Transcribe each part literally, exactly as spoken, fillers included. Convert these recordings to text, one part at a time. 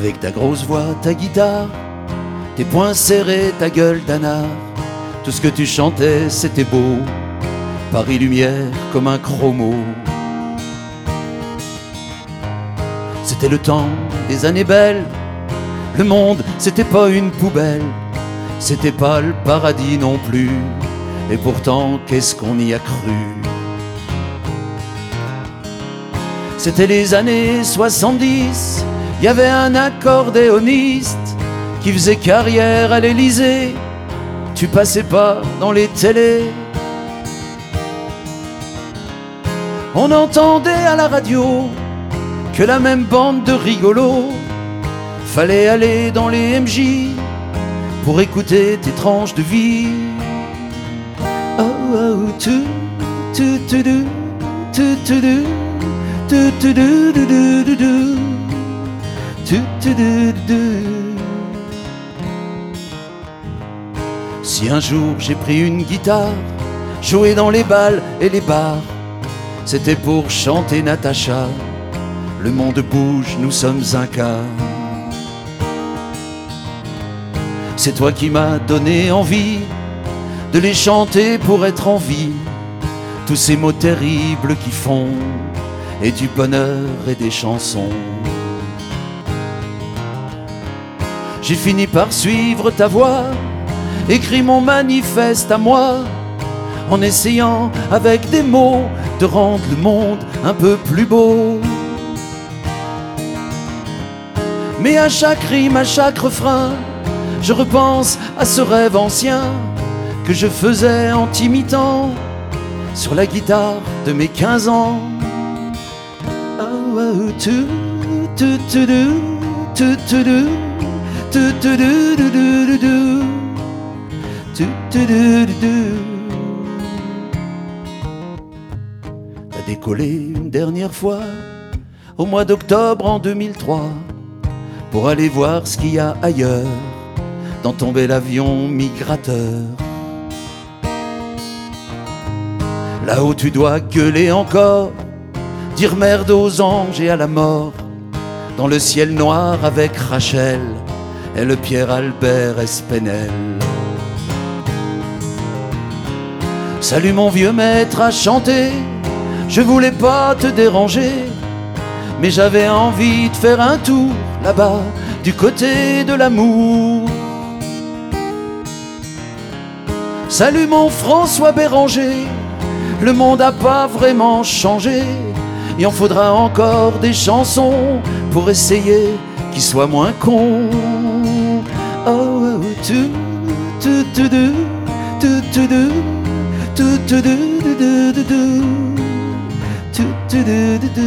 Avec ta grosse voix, ta guitare, tes poings serrés, ta gueule d'anard, tout ce que tu chantais, c'était beau. Paris lumière comme un chromo. C'était le temps des années belles. Le monde, c'était pas une poubelle. C'était pas le paradis non plus. Et pourtant, qu'est-ce qu'on y a cru. C'était les années soixante-dix. Il y avait un accordéoniste qui faisait carrière à l'Élysée. Tu passais pas dans les télés. On entendait à la radio que la même bande de rigolos. Fallait aller dans les M J pour écouter tes tranches de vie. Oh oh tu tu tu tu tu tu tu tu tu tu tu tu tu tu tu. Si un jour j'ai pris une guitare, joué dans les bals et les bars, c'était pour chanter Natacha. Le monde bouge, nous sommes un quart. C'est toi qui m'as donné envie de les chanter pour être en vie. Tous ces mots terribles qui font et du bonheur et des chansons. J'ai fini par suivre ta voix, écrit mon manifeste à moi, en essayant avec des mots de rendre le monde un peu plus beau. Mais à chaque rime, à chaque refrain, je repense à ce rêve ancien que je faisais en t'imitant sur la guitare de mes quinze ans. Oh, oh, tu, tu, tu, tu, tu, tu, tu, tu, tu, tu, tu, tu, tu, tu. T'as décollé une dernière fois au mois d'octobre en deux mille trois pour aller voir ce qu'il y a ailleurs dans ton bel avion migrateur. Là-haut tu dois gueuler encore, dire merde aux anges et à la mort, dans le ciel noir avec Rachel et le Pierre-Albert Espenel. Salut mon vieux maître à chanter, je voulais pas te déranger, mais j'avais envie de faire un tour là-bas du côté de l'amour. Salut mon François Béranger, le monde a pas vraiment changé, il en faudra encore des chansons pour essayer qu'ils soient moins cons. Oh, oh, tu, tu, tu, tu, tu, tu, tu, tu, tu, tu, tu, tu, tu, tu.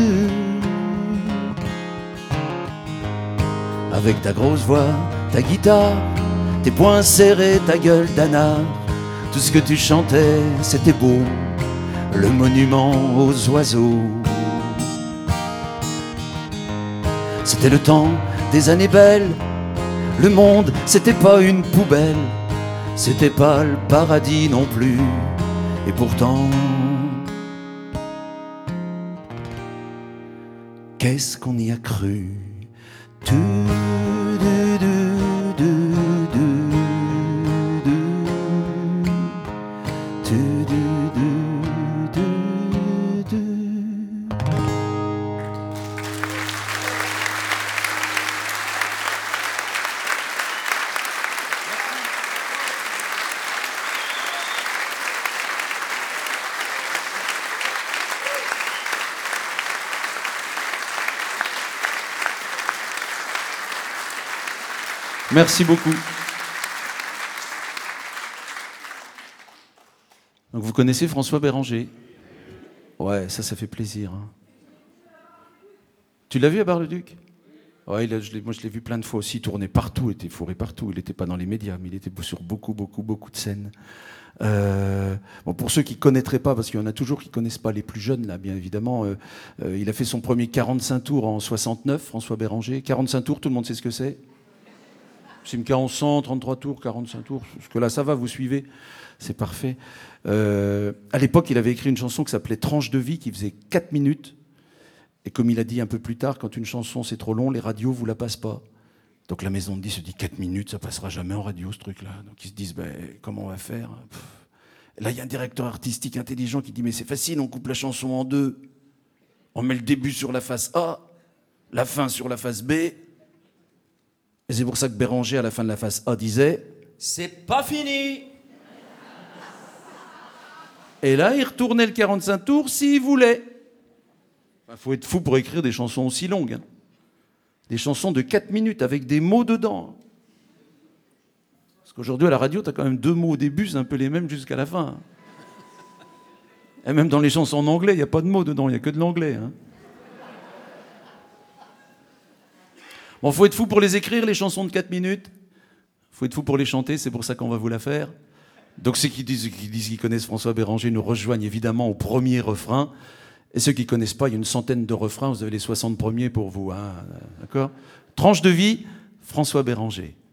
Avec ta grosse voix, ta guitare, tes poings serrés, ta gueule d'anard, tout ce que tu chantais, c'était beau, le monument aux oiseaux. C'était le temps des années belles, le monde, c'était pas une poubelle, c'était pas le paradis non plus, et pourtant, qu'est-ce qu'on y a cru. Tu, du, du, du, du, du, tu, du, du, du, du. Merci beaucoup. Donc vous connaissez François Béranger? Ouais, ça, ça fait plaisir. Hein. Tu l'as vu à Bar-le-Duc? Ouais, il a, je l'ai, moi je l'ai vu plein de fois aussi, il tournait partout, il était fourré partout. Il n'était pas dans les médias, mais il était sur beaucoup, beaucoup, beaucoup de scènes. Euh, bon, pour ceux qui ne connaîtraient pas, parce qu'il y en a toujours qui ne connaissent pas, les plus jeunes, là, bien évidemment, euh, euh, il a fait son premier quarante-cinq tours en soixante-neuf, François Béranger. quarante-cinq tours, tout le monde sait ce que c'est? Simca onze cents, trente-trois tours, quarante-cinq tours, parce que là ça va, vous suivez, c'est parfait. Euh, à l'époque, il avait écrit une chanson qui s'appelait Tranche de vie, qui faisait quatre minutes. Et comme il a dit un peu plus tard, quand une chanson c'est trop long, les radios vous la passent pas. Donc la maison de disques se dit quatre minutes, ça passera jamais en radio ce truc-là. Donc ils se disent, ben, comment on va faire? Pff. Là, il y a un directeur artistique intelligent qui dit, mais c'est facile, on coupe la chanson en deux. On met le début sur la face A, la fin sur la face B. Et c'est pour ça que Béranger, à la fin de la face A, disait, c'est pas fini. Et là, il retournait le quarante-cinq tours s'il voulait. Il faut être fou pour écrire des chansons aussi longues. Hein. Des chansons de quatre minutes avec des mots dedans. Parce qu'aujourd'hui, à la radio, tu as quand même deux mots au début, c'est un peu les mêmes jusqu'à la fin. Et même dans les chansons en anglais, il n'y a pas de mots dedans, il n'y a que de l'anglais. Hein. Bon, il faut être fou pour les écrire, les chansons de quatre minutes. Il faut être fou pour les chanter, c'est pour ça qu'on va vous la faire. Donc ceux qui disent, qui disent qu'ils connaissent François Béranger nous rejoignent évidemment au premier refrain. Et ceux qui ne connaissent pas, il y a une centaine de refrains, vous avez les soixante premiers pour vous. Hein, d'accord ? Tranche de vie, François Béranger.